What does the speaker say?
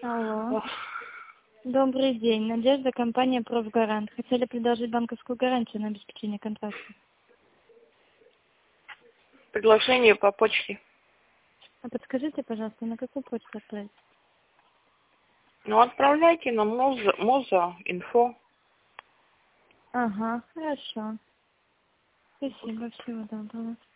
Алло. Добрый день. Надежда, компания «Профгарант». Хотели предложить банковскую гарантию на обеспечение контракта. Приглашение по почте. А подскажите, пожалуйста, на какую почту отправить? Ну, отправляйте на Моза.инфо. Ага, хорошо. Спасибо, всего доброго.